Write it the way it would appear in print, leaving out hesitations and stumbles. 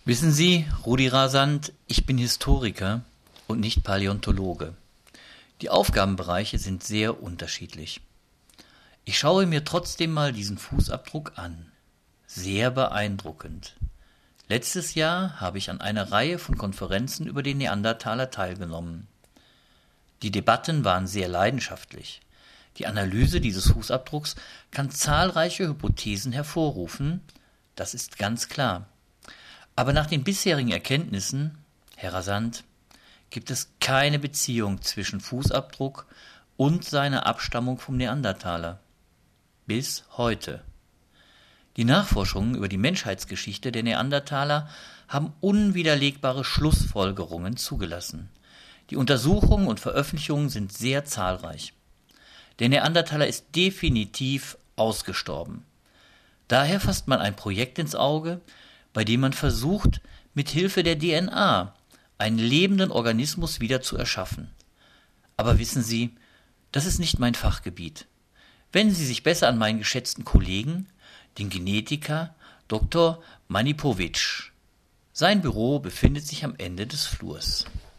Wissen Sie, Rudi Rasant, ich bin Historiker und nicht Paläontologe. Die Aufgabenbereiche sind sehr unterschiedlich. Ich schaue mir trotzdem mal diesen Fußabdruck an. Sehr beeindruckend. Letztes Jahr habe ich an einer Reihe von Konferenzen über den Neandertaler teilgenommen. Die Debatten waren sehr leidenschaftlich. Die Analyse dieses Fußabdrucks kann zahlreiche Hypothesen hervorrufen, das ist ganz klar. Aber nach den bisherigen Erkenntnissen, Herr Rasant, gibt es keine Beziehung zwischen Fußabdruck und seiner Abstammung vom Neandertaler. Bis heute. Die Nachforschungen über die Menschheitsgeschichte der Neandertaler haben unwiderlegbare Schlussfolgerungen zugelassen. Die Untersuchungen und Veröffentlichungen sind sehr zahlreich. Der Neandertaler ist definitiv ausgestorben. Daher fasst man ein Projekt ins Auge, bei dem man versucht, mit Hilfe der DNA einen lebenden Organismus wieder zu erschaffen. Aber wissen Sie, das ist nicht mein Fachgebiet. Wenden Sie sich besser an meinen geschätzten Kollegen, den Genetiker Dr. Manipovic. Sein Büro befindet sich am Ende des Flurs.